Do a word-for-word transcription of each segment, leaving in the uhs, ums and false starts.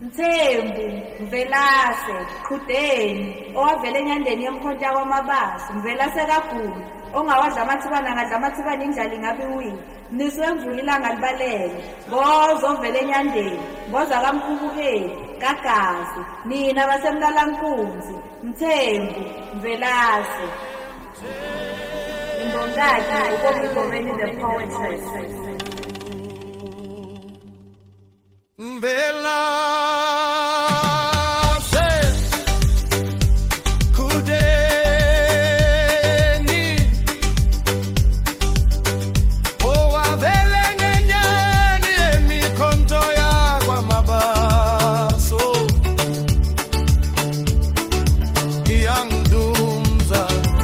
Mthembu, Mvelase, Qhudeni, owavela enyandeni yemkhonto kwamabasi, Mvelase kaGulu, ongawadla amathibana ngadla amathibana indlala ingabe uwile. Niswe mvula ilanga libalele, ngozo ovela enyandeni, ngoza kaMkhubukeli, kaGazi, nina basemlalankunzi, Mthembu, Mvelase. Imbongati, uBongomeni the poetess. Mvelase, Qhudeni, owavela enyandeni yemikhonto yakwamabaso, iyangidumza.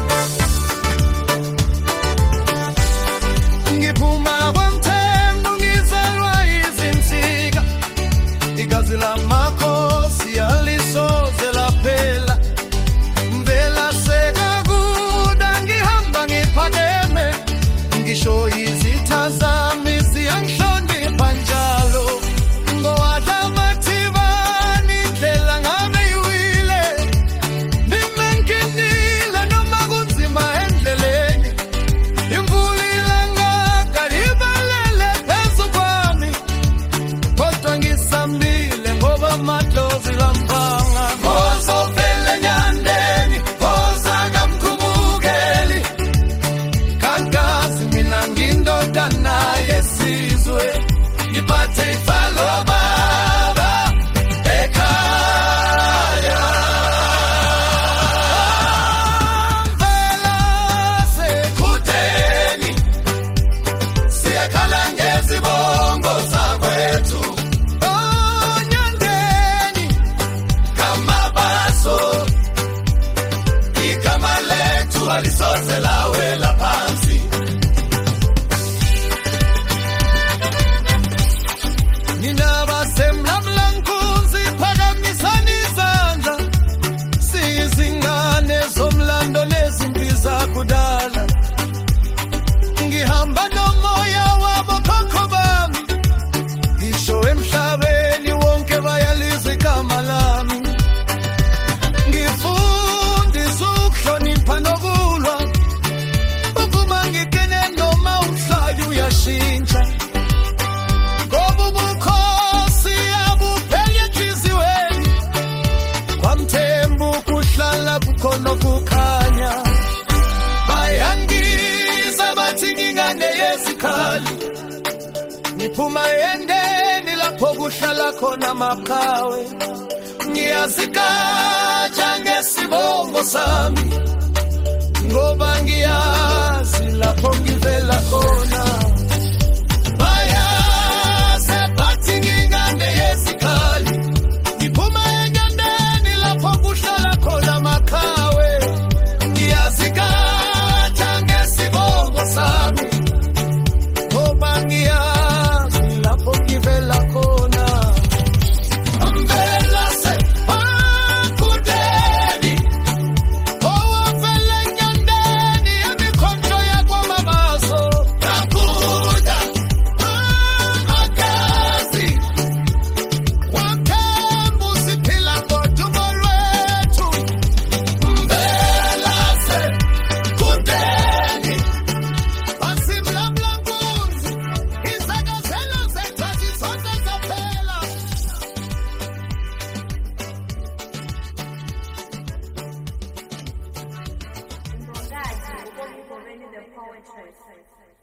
Ngiphuma kwaMthembu ngizalwa izinsika, igazi lamakhosi alisoze laphela. Mvelase kaGulu ngihamba ngiphakeme, ngisho izitha zami ziyangihlonipha njalo. Ngowadla amathibani indlela ngabe iwile, nime nginile noma kunzima endleleni. Imvula ilanga kalibalele phezu kwami, kodwa ngisambile ngoba amadlozi lambanga. Ngozovela enyandeni, ngoza kaMkhubukeli, kaGazi mina ngindodana yesizwe, ngiphathe ifalo baba ekhaya. Mvelase, Qhudeni, siyakhala ngezibongo zakwethu. Onyandeni, kamabaso, igama lethu alisoze lawela phansi. Nina basemlalankunzi phakamisani izandla, siyizingane zomlando nezimpi zakudala. Ngihamba nomoya wabokhokho bami, ngisho emhlabeni wonke bayalizwa igama lami. Ngifundisa ukuhlonipha nokulwa, ukuma ngikene noma umhlali uyashintsha. Ngoba ubukhosi abupheli enhliziyweni, kwaMthembu kuhlala kukhona kukhanya. Bayangiza bathi ngingane yezikhali, ngiphuma endeni lapho kuhlala khona amaqhawe. Ngiyazigcaja ngesibongo sami, ngoba ngiyazi lapho ngivela khona. Bayazi bathi ngingane yezikhali, ngiphuma endeni lapho kuhlala khona amaqhawe. Ngiyazigcaja ngesibongo sami, ngoba ngiyazi lapho ngivela khona. Mvelase, Qhudeni, owavela enyandeni yemikhonto yakwamabaso, kaGulu, kaGazi, kwaMthembu siphila ngodumo lwethu. Mvelase, Qhudeni, basimlalankunzi, izakazelo zethu azisonde zaphela. Imbongati, uBongomeni the poetess.